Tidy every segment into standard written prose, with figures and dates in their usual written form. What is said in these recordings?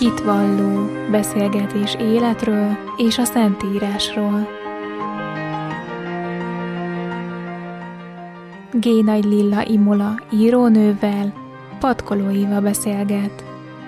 Hitvalló beszélgetés életről és a Szentírásról. G. Nagy Lilla Imola írónővel, Patkoló Éva beszélget.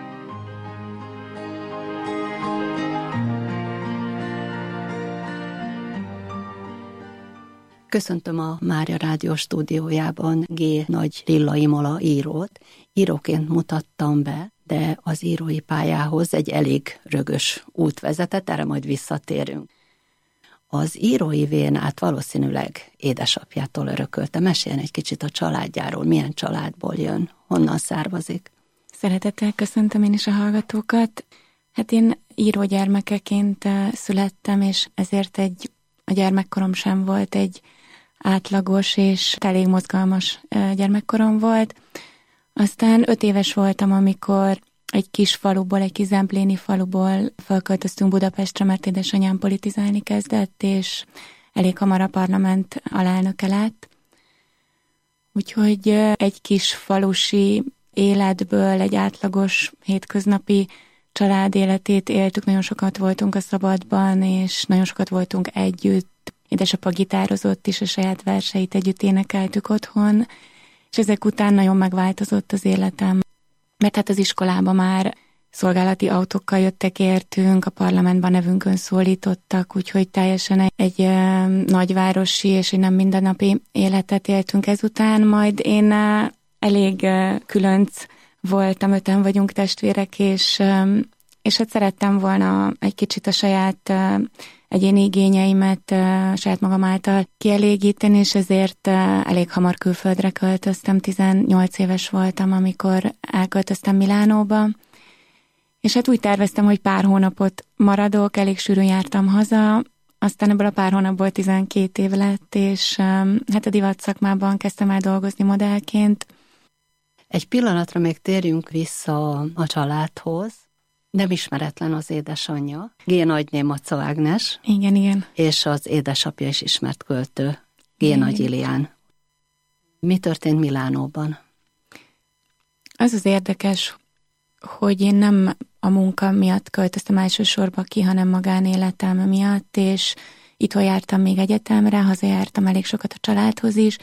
Köszöntöm a Mária Rádió stúdiójában G. Nagy Lilla Imola írót. Íróként mutattam be, de az írói pályához egy elég rögös út vezetett, erre majd visszatérünk. Az írói vénát valószínűleg édesapjától örökölte. Meséljen egy kicsit a családjáról, milyen családból jön, honnan származik. Szeretettel köszöntöm én is a hallgatókat. Hát én írógyermekeként születtem, és ezért a gyermekkorom sem volt egy átlagos és elég mozgalmas gyermekkorom volt. Aztán 5 éves voltam, amikor egy kis faluból, egy kis zempléni faluból felköltöztünk Budapestre, mert édesanyám politizálni kezdett, és elég hamar a parlament alelnöke lett. Úgyhogy egy kis falusi életből egy átlagos hétköznapi család életét éltük, nagyon sokat voltunk a szabadban, és nagyon sokat voltunk együtt. Édesapa gitározott is, a saját verseit együtt énekeltük otthon, és ezek után nagyon megváltozott az életem. Mert hát az iskolába már szolgálati autókkal jöttek értünk, a parlamentben nevünkön szólítottak, úgyhogy teljesen egy nagyvárosi és egy nem mindennapi életet éltünk ezután. Majd én elég különc voltam, 5-en vagyunk testvérek, és hát szerettem volna egy kicsit a saját egyéni igényeimet saját magam által kielégíteni, és ezért elég hamar külföldre költöztem. 18 éves voltam, amikor elköltöztem Milánóba, és hát úgy terveztem, hogy pár hónapot maradok, elég sűrűn jártam haza, aztán ebből a pár hónapból 12 év lett, és hát a divat szakmában kezdtem el dolgozni modellként. Egy pillanatra még térjünk vissza a családhoz. Nem ismeretlen az édesanyja, G. Nagynématza Ágnes. Igen. És az édesapja is ismert költő, G. Nagy Ilián. Mi történt Milánóban? Az érdekes, hogy én nem a munka miatt költöztem elsősorban ki, hanem magánéletem miatt, és itthon jártam még egyetemre, hazajártam elég sokat a családhoz is,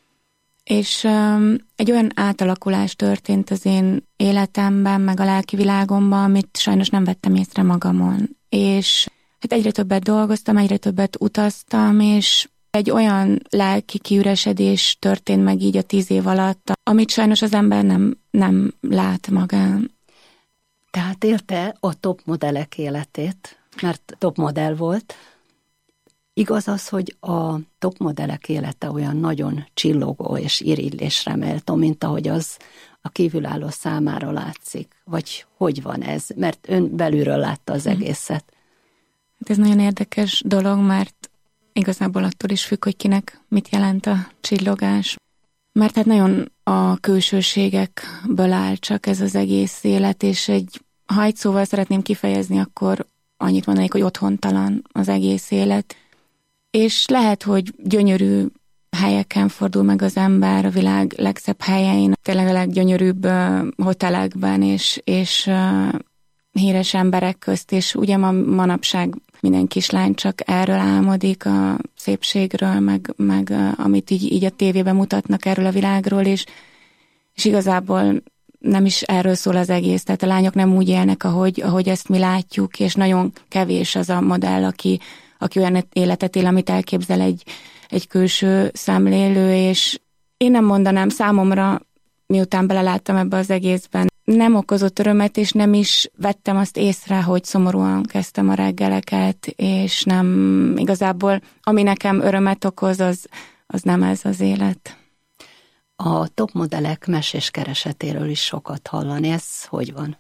és egy olyan átalakulás történt az én életemben, meg a lelki világomban, amit sajnos nem vettem észre magamon. És hát egyre többet dolgoztam, egyre többet utaztam, és egy olyan lelki kiüresedés történt meg így a 10 év alatt, amit sajnos az ember nem lát magán. Tehát élte a topmodellek életét, mert topmodell volt. Igaz az, hogy a topmodellek élete olyan nagyon csillogó és irigylésre méltó, mint ahogy az a kívülálló számára látszik? Vagy hogy van ez? Mert ön belülről látta az egészet. Ez nagyon érdekes dolog, mert igazából attól is függ, hogy kinek mit jelent a csillogás. Mert hát nagyon a külsőségekből áll csak ez az egész élet, és ha egy szóval szeretném kifejezni, akkor annyit mondanék, hogy otthontalan az egész élet. És lehet, hogy gyönyörű helyeken fordul meg az ember, a világ legszebb helyein, tényleg a leggyönyörűbb hotelekben, és híres emberek közt, és ugye manapság minden kislány csak erről álmodik, a szépségről, meg amit így a tévében mutatnak erről a világról, és igazából nem is erről szól az egész, tehát a lányok nem úgy élnek, ahogy ezt mi látjuk, és nagyon kevés az a modell, aki olyan életet él, amit elképzel egy külső szemlélő, és én nem mondanám, számomra, miután beleláttam ebbe az egészben, nem okozott örömet, és nem is vettem azt észre, hogy szomorúan kezdtem a reggeleket, és nem igazából, ami nekem örömet okoz, az nem ez az élet. A topmodellek mesés keresetéről is sokat hallani, ez hogy van?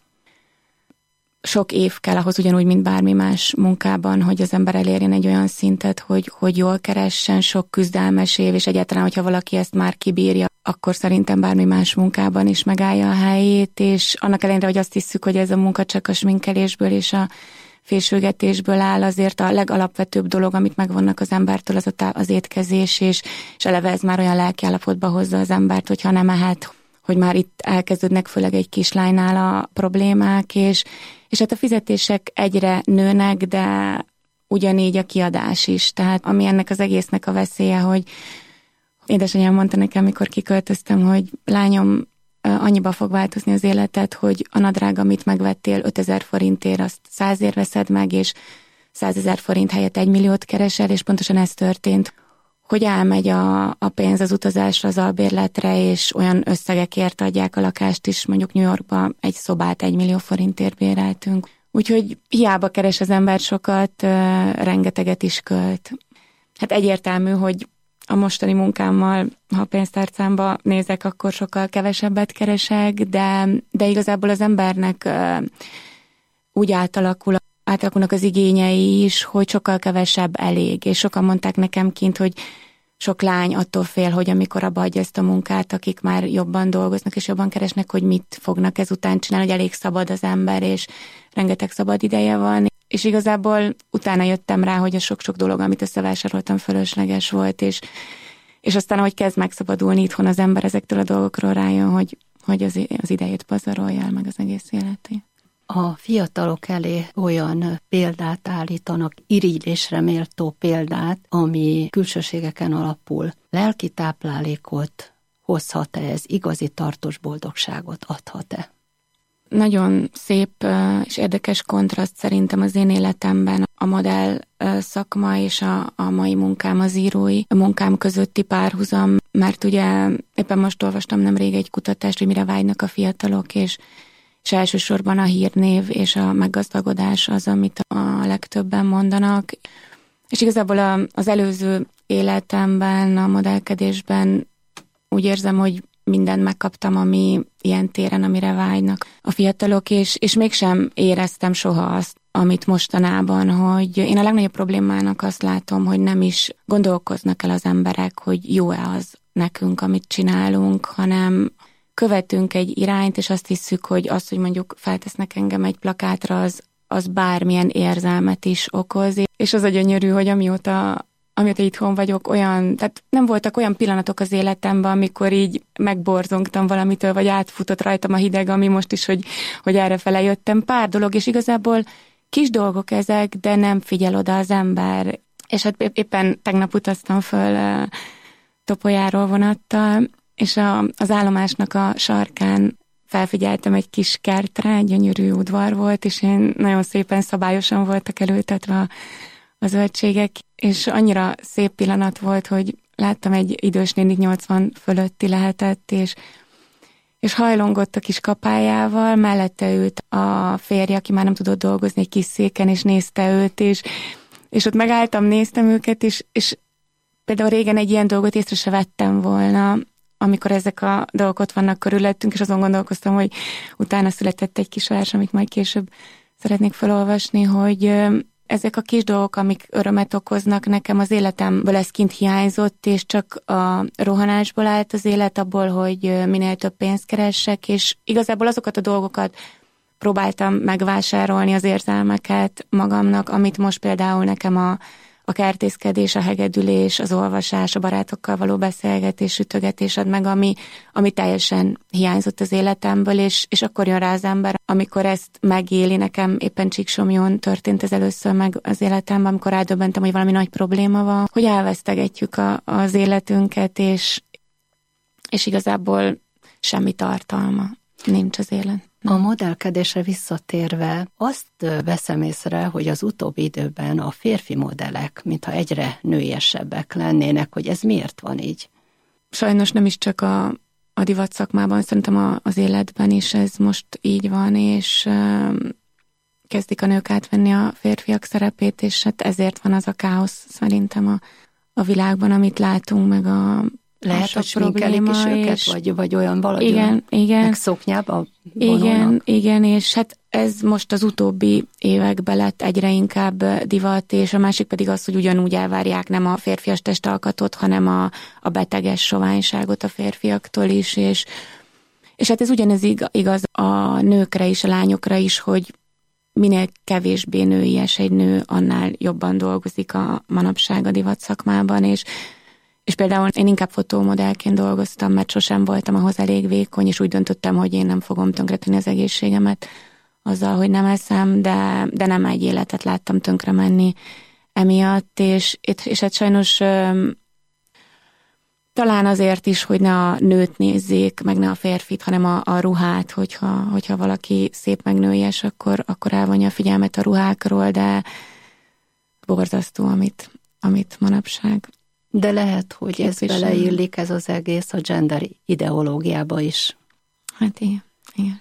Sok év kell ahhoz, ugyanúgy, mint bármi más munkában, hogy az ember elérjen egy olyan szintet, hogy jól keressen, sok küzdelmes év, és egyáltalán, hogyha valaki ezt már kibírja, akkor szerintem bármi más munkában is megállja a helyét, és annak ellenére, hogy azt hiszük, hogy ez a munka csak a sminkelésből és a fésülgetésből áll, azért a legalapvetőbb dolog, amit megvonnak az embertől, az az étkezés, és eleve ez már olyan lelkiállapotba hozza az embert, hogyha nem ehet, hogy már itt elkezdődnek főleg egy kislánynál a problémák, és hát a fizetések egyre nőnek, de ugyanígy a kiadás is. Tehát ami ennek az egésznek a veszélye, hogy édesanyám mondta nekem, mikor kiköltöztem, hogy lányom, annyiba fog változni az életed, hogy a nadrág, amit megvettél 5000 forintért, azt 100-ért veszed meg, és 100 000 forint helyett 1 milliót keresel, és pontosan ez történt, hogy elmegy a pénz az utazásra, az albérletre, és olyan összegekért adják a lakást is, mondjuk New Yorkba egy szobát 1 millió forintért béreltünk. Úgyhogy hiába keres az ember sokat, rengeteget is költ. Hát egyértelmű, hogy a mostani munkámmal, ha a pénztárcámba nézek, akkor sokkal kevesebbet keresek, de igazából az embernek úgy átalakulnak az igényei is, hogy sokkal kevesebb elég. És sokan mondták nekem kint, hogy sok lány attól fél, hogy amikor abbahagyja ezt a munkát, akik már jobban dolgoznak és jobban keresnek, hogy mit fognak ezután csinálni, hogy elég szabad az ember, és rengeteg szabad ideje van. És igazából utána jöttem rá, hogy a sok-sok dolog, amit összevásároltam, fölösleges volt, és aztán, ahogy kezd megszabadulni itthon az ember ezektől a dolgokról, rájön, hogy az idejét pazarolja el, meg az egész életét. A fiatalok elé olyan példát állítanak, irigylésre méltó példát, ami külsőségeken alapul. Lelki táplálékot hozhat-e ez, igazi tartós boldogságot adhat-e? Nagyon szép és érdekes kontraszt szerintem az én életemben a modell szakma és a mai munkám, az írói munkám közötti párhuzam, mert ugye éppen most olvastam nemrég egy kutatást, hogy mire vágynak a fiatalok, és elsősorban a hírnév és a meggazdagodás az, amit a legtöbben mondanak. És igazából az előző életemben, a modellkedésben úgy érzem, hogy mindent megkaptam, ami ilyen téren, amire vágynak a fiatalok, és mégsem éreztem soha azt, amit mostanában, hogy én a legnagyobb problémának azt látom, hogy nem is gondolkoznak el az emberek, hogy jó-e az nekünk, amit csinálunk, hanem követünk egy irányt, és azt hiszük, hogy az, hogy mondjuk feltesznek engem egy plakátra, az bármilyen érzelmet is okoz. És az a gyönyörű, hogy amióta itthon vagyok, tehát nem voltak olyan pillanatok az életemben, amikor így megborzongtam valamitől, vagy átfutott rajtam a hideg, ami most is, hogy errefele jöttem. Pár dolog, és igazából kis dolgok ezek, de nem figyel oda az ember. És hát éppen tegnap utaztam föl Topolyáról vonattal, és az állomásnak a sarkán felfigyeltem egy kis kertre, egy gyönyörű udvar volt, és én nagyon szépen szabályosan voltak elültetve a zöldségek, és annyira szép pillanat volt, hogy láttam egy idős nénit, 80 fölötti lehetett, és hajlongott a kis kapájával, mellette ült a férje, aki már nem tudott dolgozni, egy kis széken, és nézte őt, és ott megálltam, néztem őket, és például régen egy ilyen dolgot észre se vettem volna, amikor ezek a dolgok ott vannak körülöttünk, és azon gondolkoztam, hogy utána született egy kis vers, amit majd később szeretnék felolvasni, hogy ezek a kis dolgok, amik örömet okoznak nekem, az életemből ez kint hiányzott, és csak a rohanásból állt az élet, abból, hogy minél több pénzt keressek, és igazából azokat a dolgokat próbáltam megvásárolni, az érzelmeket magamnak, amit most például nekem a kertészkedés, a hegedülés, az olvasás, a barátokkal való beszélgetés, sütögetés ad meg, ami teljesen hiányzott az életemből, és akkor jön rá az ember, amikor ezt megéli. Nekem éppen Csíksomlyón történt ez először meg az életemben, amikor rádöbbentem, hogy valami nagy probléma van, hogy elvesztegetjük az életünket, és igazából semmi tartalma nincs az élet. A modellkedésre visszatérve azt veszem észre, hogy az utóbbi időben a férfi modellek, mintha egyre nőiesebbek lennének, hogy ez miért van így? Sajnos nem is csak a divat szakmában, szerintem az életben is ez most így van, és kezdik a nők átvenni a férfiak szerepét, és hát ezért van az a káosz szerintem a világban, amit látunk, meg lehet, hogy sminkelik is őket, vagy olyan valahogy igen. Meg szoknyába vonulnak. Igen, és hát ez most az utóbbi években lett egyre inkább divat, és a másik pedig az, hogy ugyanúgy elvárják nem a férfias testalkatot, hanem a beteges soványságot a férfiaktól is, és hát ez ugyanez igaz a nőkre is, a lányokra is, hogy minél kevésbé nőies egy nő, annál jobban dolgozik a manapság a divat szakmában, és És például én inkább fotómodellként dolgoztam, mert sosem voltam ahhoz elég vékony, és úgy döntöttem, hogy én nem fogom tönkretenni az egészségemet azzal, hogy nem eszem, de nem egy életet láttam tönkre menni emiatt, és hát sajnos talán azért is, hogy ne a nőt nézzék, meg ne a férfit, hanem a ruhát, hogyha valaki szép meg nőies, akkor elvonja a figyelmet a ruhákról, de borzasztó, amit manapság. De lehet, hogy ez beleillik ez az egész a gender ideológiába is. Hát igen.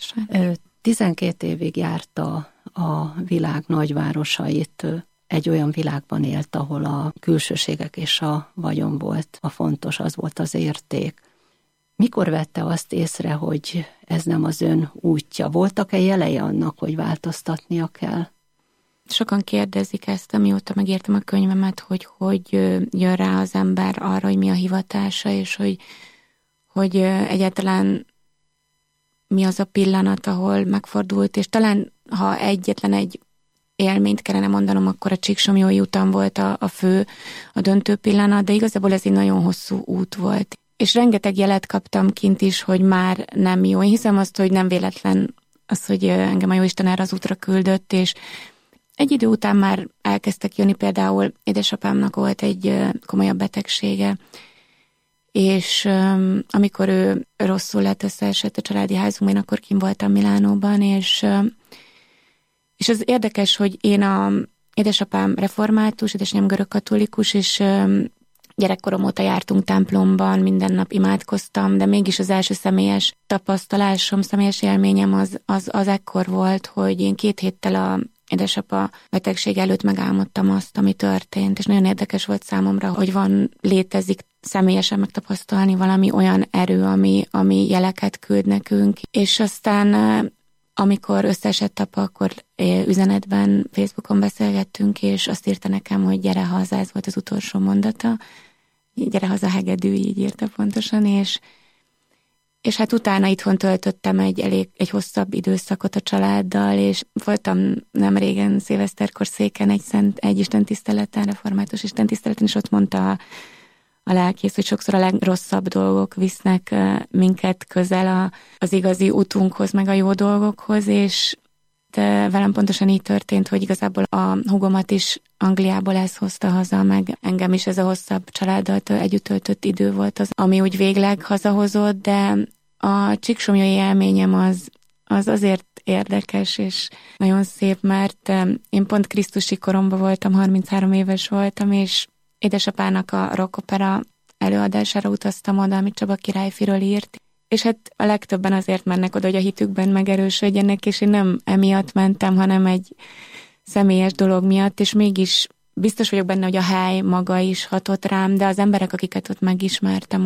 12 évig járta a világ nagyvárosait, egy olyan világban élt, ahol a külsőségek és a vagyon volt a fontos, az volt az érték. Mikor vette azt észre, hogy ez nem az ön útja? Voltak-e jelei annak, hogy változtatnia kell? Sokan kérdezik ezt, amióta megírtam a könyvemet, hogy jön rá az ember arra, hogy mi a hivatása, és hogy egyáltalán mi az a pillanat, ahol megfordult, és talán ha egyetlen egy élményt kellene mondanom, akkor a Csíksomlyói utam volt a döntő pillanat, de igazából ez egy nagyon hosszú út volt. És rengeteg jelet kaptam kint is, hogy már nem jó. Én hiszem azt, hogy nem véletlen az, hogy engem a Jóisten erre az útra küldött, és egy idő után már elkezdtek jönni, például édesapámnak volt egy komolyabb betegsége, és amikor ő rosszul lett, összeesett a családi házunkban, én akkor kint voltam Milánóban, és az érdekes, hogy édesapám református, édesanyám görögkatolikus, és gyerekkorom óta jártunk templomban, minden nap imádkoztam, de mégis az első személyes tapasztalásom, személyes élményem az ekkor volt, hogy én 2 héttel a édesapa betegség előtt megálmodtam azt, ami történt, és nagyon érdekes volt számomra, hogy létezik személyesen megtapasztalni valami olyan erő, ami jeleket küld nekünk, és aztán amikor összeesett apa, akkor üzenetben, Facebookon beszélgettünk, és azt írta nekem, hogy gyere haza, ez volt az utolsó mondata, gyere haza hegedű, így írta pontosan, és hát utána itthon töltöttem egy hosszabb időszakot a családdal, és voltam nem régen szilveszterkor Széken egy istentiszteleten, református istentiszteleten, és ott mondta a lelkész, hogy sokszor a legrosszabb dolgok visznek minket közel az igazi utunkhoz, meg a jó dolgokhoz, és de velem pontosan így történt, hogy igazából a húgomat is Angliából ez hozta haza, meg engem is ez a hosszabb családdal együtt töltött idő volt az, ami úgy végleg hazahozott, de a csíksomlyói élményem az azért érdekes és nagyon szép, mert én pont krisztusi koromban voltam, 33 éves voltam, és édesapának a rockopera előadására utaztam oda, amit Csaba királyfiről írt, és hát a legtöbben azért mennek oda, hogy a hitükben megerősödjenek, és én nem emiatt mentem, hanem egy személyes dolog miatt, és mégis biztos vagyok benne, hogy a hely maga is hatott rám, de az emberek, akiket ott megismertem,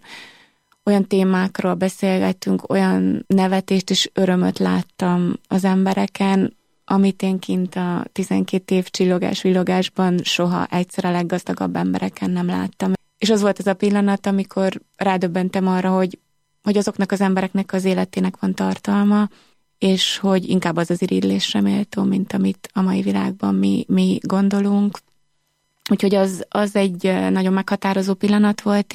olyan témákról beszélgettünk, olyan nevetést és örömöt láttam az embereken, amit én kint a 12 év csillogás-villogásban soha egyszer a leggazdagabb embereken nem láttam. És az volt az a pillanat, amikor rádöbbentem arra, hogy azoknak az embereknek az életének van tartalma, és hogy inkább az irigylésre méltó, mint amit a mai világban mi gondolunk. Úgyhogy az egy nagyon meghatározó pillanat volt,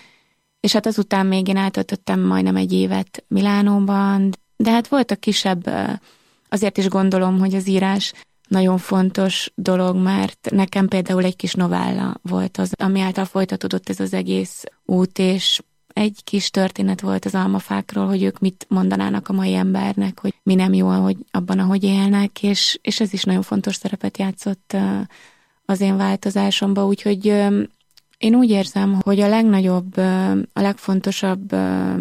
és hát azután még én eltöltöttem majdnem egy évet Milánóban, de hát voltak kisebb, azért is gondolom, hogy az írás nagyon fontos dolog, mert nekem például egy kis novella volt az, ami által folytatódott ez az egész út, és egy kis történet volt az almafákról, hogy ők mit mondanának a mai embernek, hogy mi nem jó abban, ahogy élnek, és ez is nagyon fontos szerepet játszott az én változásomban, úgyhogy én úgy érzem, hogy a legnagyobb, a legfontosabb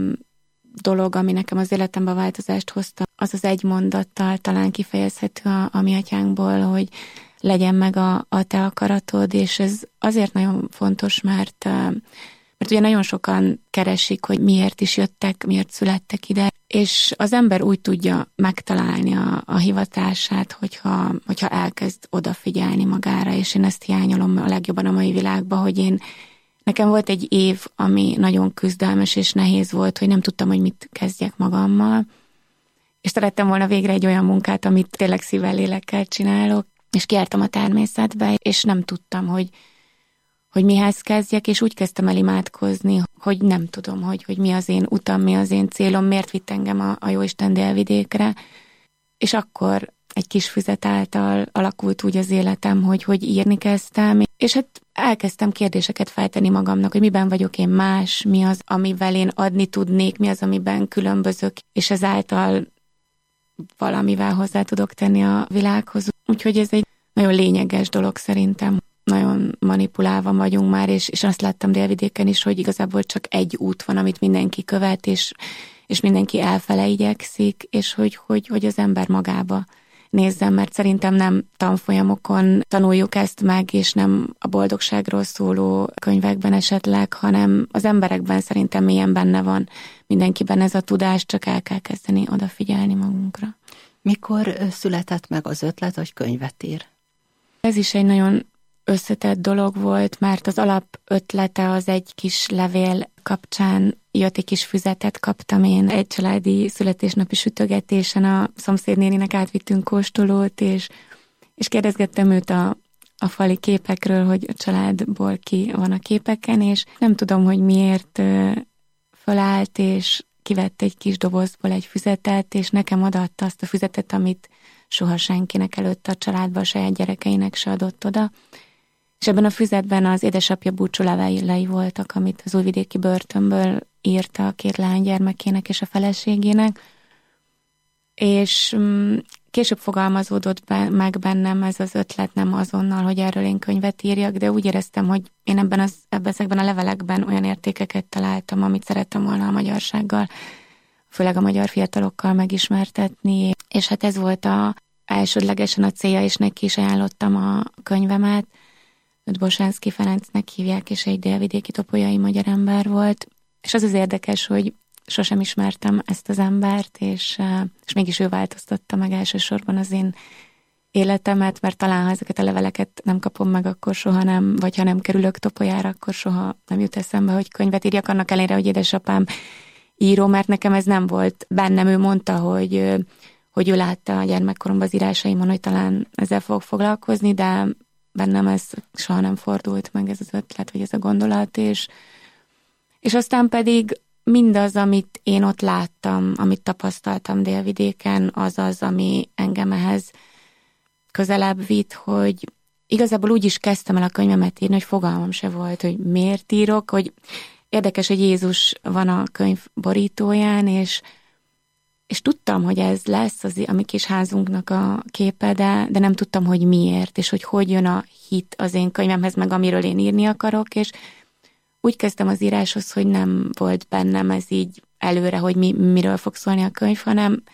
dolog, ami nekem az életemben változást hozta, az az egy mondattal talán kifejezhető a mi atyánkból, hogy legyen meg a te akaratod, és ez azért nagyon fontos, mert ugye nagyon sokan keresik, hogy miért is jöttek, miért születtek ide, és az ember úgy tudja megtalálni a hivatását, hogyha elkezd odafigyelni magára, és én ezt hiányolom a legjobban a mai világban, hogy nekem volt egy év, ami nagyon küzdelmes és nehéz volt, hogy nem tudtam, hogy mit kezdjek magammal, és szerettem volna végre egy olyan munkát, amit tényleg szívvel, lélekkel csinálok, és kijártam a természetbe, és nem tudtam, hogy hogy mihez kezdjek, és úgy kezdtem el imádkozni, hogy nem tudom, hogy mi az én utam, mi az én célom, miért vitt engem a Jóisten Délvidékre. És akkor egy kis füzet által alakult úgy az életem, hogy írni kezdtem, és hát elkezdtem kérdéseket feltenni magamnak, hogy miben vagyok én más, mi az, amivel én adni tudnék, mi az, amiben különbözök, és ezáltal valamivel hozzá tudok tenni a világhoz. Úgyhogy ez egy nagyon lényeges dolog szerintem. Nagyon manipulálva vagyunk már, és azt láttam Délvidéken is, hogy igazából csak egy út van, amit mindenki követ, és mindenki elfele igyekszik, és hogy az ember magába nézzem, mert szerintem nem tanfolyamokon tanuljuk ezt meg, és nem a boldogságról szóló könyvekben esetleg, hanem az emberekben szerintem mélyen benne van mindenkiben ez a tudás, csak el kell kezdeni odafigyelni magunkra. Mikor született meg az ötlet, hogy könyvet ír? Ez is egy nagyon összetett dolog volt, mert az alap ötlete az egy kis levél kapcsán jött, egy kis füzetet kaptam én egy családi születésnapi sütögetésen, a szomszédnéninek átvittünk kóstolót, és kérdezgettem őt a fali képekről, hogy a családból ki van a képeken, és nem tudom, hogy miért fölállt, és kivett egy kis dobozból egy füzetet, és nekem odaadta azt a füzetet, amit soha senkinek előtte a családban, a saját gyerekeinek se adott oda. És ebben a füzetben az édesapja búcsúlevelei voltak, amit az újvidéki börtönből írta a 2 leánygyermekének és a feleségének. És később fogalmazódott meg bennem ez az ötlet, nem azonnal, hogy erről én könyvet írjak, de úgy éreztem, hogy én ezekben a levelekben olyan értékeket találtam, amit szerettem volna a magyarsággal, főleg a magyar fiatalokkal megismertetni. És hát ez volt elsődlegesen a célja, és neki is ajánlottam a könyvemet. Őt Bosánszky Ferencnek hívják, és egy délvidéki topolyai magyar ember volt. És az érdekes, hogy sosem ismertem ezt az embert, és mégis ő változtatta meg elsősorban az én életemet, mert talán ha ezeket a leveleket nem kapom meg, akkor soha nem, vagy ha nem kerülök Topolyára, akkor soha nem jut eszembe, hogy könyvet írjak, annak ellenére, hogy édesapám író, mert nekem ez nem volt bennem. Ő mondta, hogy ő látta a gyermekkoromban az írásaimon, hogy talán ezzel fogok foglalkozni, de bennem ez soha nem fordult meg, ez az ötlet, vagy ez a gondolat, és aztán pedig mindaz, amit én ott láttam, amit tapasztaltam Délvidéken, az, ami engem ehhez közelebb vitt, hogy igazából úgy is kezdtem el a könyvemet írni, hogy fogalmam se volt, hogy miért írok, hogy érdekes, hogy Jézus van a könyv borítóján, és tudtam, hogy ez lesz a mi kis házunknak a képe, de nem tudtam, hogy miért, és hogy jön a hit az én könyvemhez, meg amiről én írni akarok, és úgy kezdtem az íráshoz, hogy nem volt bennem ez így előre, hogy miről fog szólni a könyv, hanem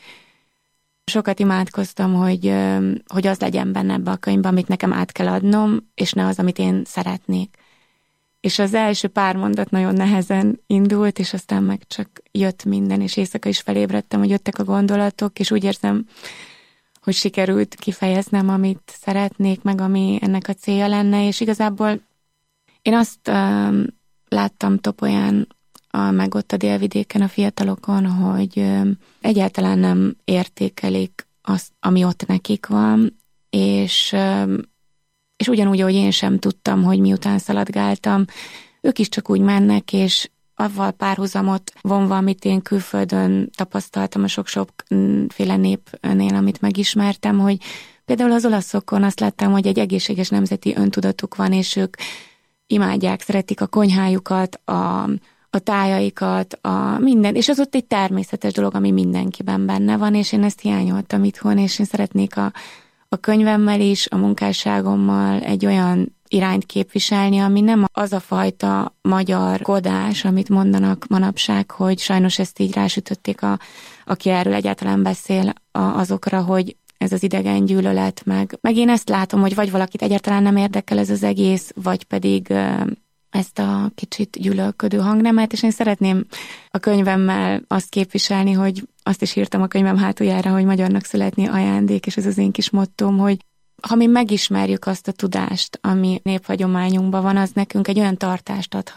sokat imádkoztam, hogy az legyen benne ebbe a könyvbe, amit nekem át kell adnom, és ne az, amit én szeretnék. És az első pár mondat nagyon nehezen indult, és aztán meg csak jött minden, és éjszaka is felébredtem, hogy jöttek a gondolatok, és úgy érzem, hogy sikerült kifejeznem, amit szeretnék, meg ami ennek a célja lenne, és igazából én azt láttam Topolyán, meg ott a Délvidéken a fiatalokon, hogy egyáltalán nem értékelik azt, ami ott nekik van, és ugyanúgy, ahogy én sem tudtam, hogy miután szaladgáltam, ők is csak úgy mennek, és avval párhuzamot vonva, amit én külföldön tapasztaltam a sok-sokféle népnél, amit megismertem, hogy például az olaszokon azt láttam, hogy egy egészséges nemzeti öntudatuk van, és ők imádják, szeretik a konyhájukat, a tájaikat, a minden, és az ott egy természetes dolog, ami mindenkiben benne van, és én ezt hiányoltam itthon, és én szeretnék a könyvemmel is, a munkásságommal egy olyan irányt képviselni, ami nem az a fajta magyar kodás, amit mondanak manapság, hogy sajnos ezt így rásütötték, aki erről egyáltalán beszél, azokra, hogy ez az idegen gyűlölet, meg én ezt látom, hogy vagy valakit egyáltalán nem érdekel ez az egész, vagy pedig ezt a kicsit gyűlölködő hangnemet, és én szeretném a könyvemmel azt képviselni, hogy azt is írtam a könyvem hátuljára, hogy magyarnak születni ajándék, és ez az én kis mottóm, hogy ha mi megismerjük azt a tudást, ami néphagyományunkban van, az nekünk egy olyan tartást adhat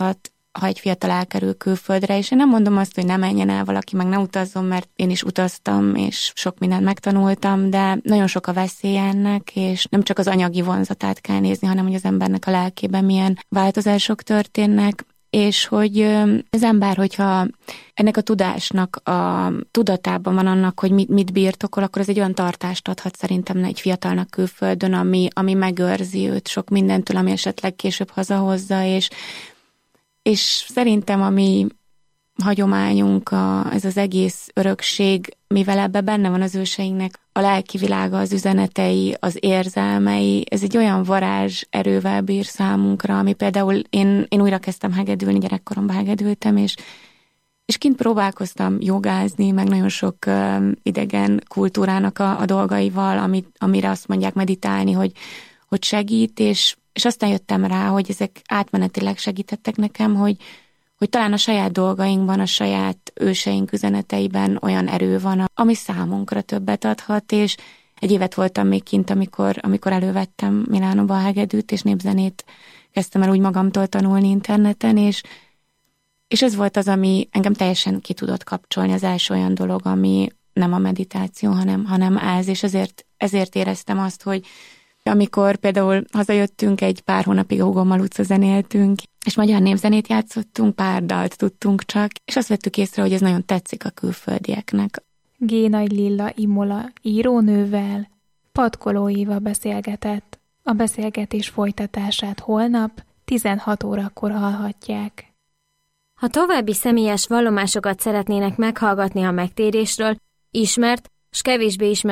ha egy fiatal elkerül külföldre, és én nem mondom azt, hogy ne menjen el valaki, meg ne utazzon, mert én is utaztam, és sok mindent megtanultam, de nagyon sok a veszélye ennek, és nem csak az anyagi vonzatát kell nézni, hanem hogy az embernek a lelkében milyen változások történnek, és hogy az ember, hogyha ennek a tudásnak a tudatában van annak, hogy mit birtokol, akkor ez egy olyan tartást adhat szerintem egy fiatalnak külföldön, ami megőrzi őt sok mindentől, ami esetleg később hazahozza, és szerintem a mi hagyományunk, ez az egész örökség, mivel ebben benne van az őseinknek a lelki világa, az üzenetei, az érzelmei, ez egy olyan varázs erővel bír számunkra, ami például én újra kezdtem hegedülni, gyerekkoromban hegedültem, és kint próbálkoztam jogázni, meg nagyon sok idegen kultúrának a dolgaival, amire azt mondják meditálni, hogy segít, és aztán jöttem rá, hogy ezek átmenetileg segítettek nekem, hogy talán a saját dolgainkban, a saját őseink üzeneteiben olyan erő van, ami számunkra többet adhat, és egy évet voltam még kint, amikor elővettem Milánóba a hegedűt, és népzenét kezdtem el úgy magamtól tanulni interneten, és ez volt az, ami engem teljesen ki tudott kapcsolni, az első olyan dolog, ami nem a meditáció, hanem ez, és ezért éreztem azt, hogy amikor például hazajöttünk, egy pár hónapig a húgommal utcazenéltünk, és magyar népzenét játszottunk, pár dalt tudtunk csak, és azt vettük észre, hogy ez nagyon tetszik a külföldieknek. G. Nagy Lilla Imola írónővel, Patkoló Éva beszélgetett. A beszélgetés folytatását holnap 16 órakor hallhatják. Ha további személyes vallomásokat szeretnének meghallgatni a megtérésről, ismert s kevésbé ismert